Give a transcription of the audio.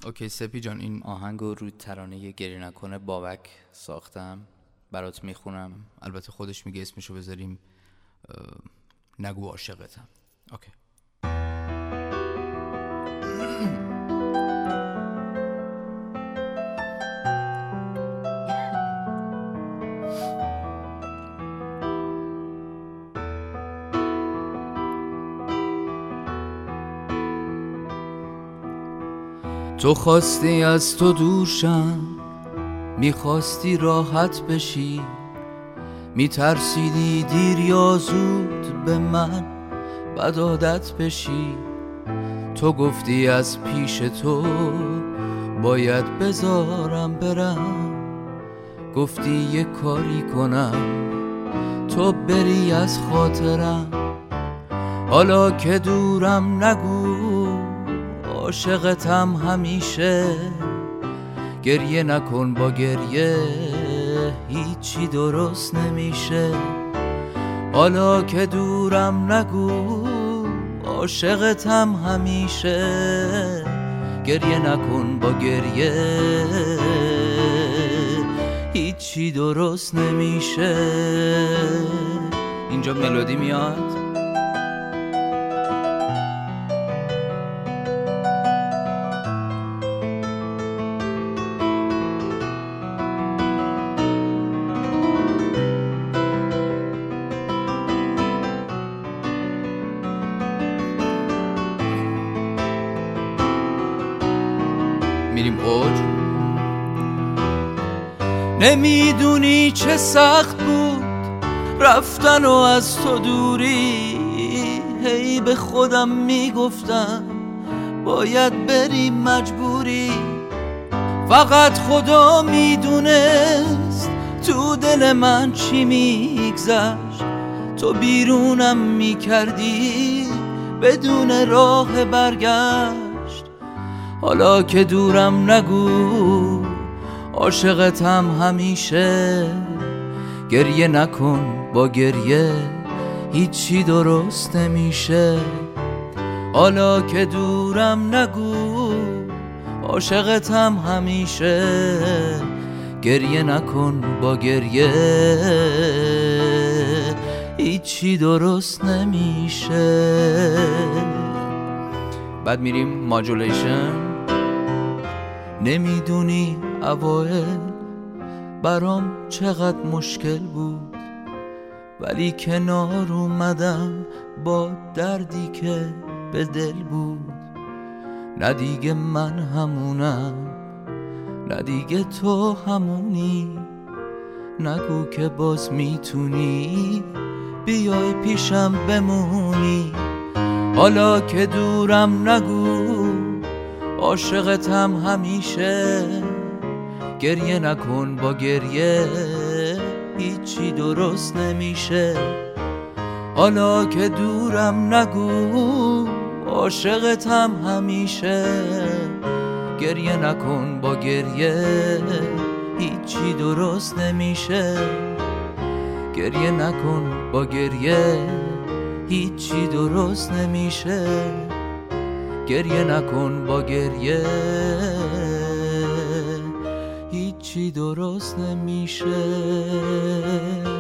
اوکی سپی جان، این آهنگو روی ترانه گریه نکنه بابک ساختم، برات میخونم. البته خودش میگه اسمشو بذاریم نگو عاشقتم. اوکی. تو خواستی از تو دوشم، میخواستی راحت بشی، میترسیدی دیر یا زود به من بد عادت بشی. تو گفتی از پیش تو باید بذارم برم، گفتی یه کاری کنم تو بری از خاطرم. حالا که دورم نگو عاشقتم همیشه، گریه نکن با گریه هیچی درست نمیشه. حالا که دورم نگو عاشقتم همیشه، گریه نکن با گریه هیچی درست نمیشه. اینجا ملودی میاد. میریم اوج. نمیدونی چه سخت بود رفتن و از تو دوری، هی به خودم میگفتم باید بری مجبوری. فقط خدا میدونست تو دل من چی میگذشت، تو بیرونم میکردی بدون راه برگشت. حالا که دورم نگو عاشقتم همیشه، گریه نکن با گریه هیچی درست نمیشه. حالا که دورم نگو عاشقتم همیشه، گریه نکن با گریه هیچی درست نمیشه. بعد میریم ماجولیشن. نمیدونی اوایل برام چقدر مشکل بود، ولی کنار اومدم با دردی که به دل بود. نه دیگه من همونم، نه دیگه تو همونی، نگو که باز میتونی بیای پیشم بمونی. حالا که دورم نگو عاشقتم همیشه، گریه نکن با گریه هیچی درست نمیشه. حالا که دورم نگو عاشقتم همیشه، گریه نکن با گریه هیچی درست نمیشه. گریه نکن با گریه هیچی درست نمیشه. گریه نکن با گریه هیچی درست نمیشه.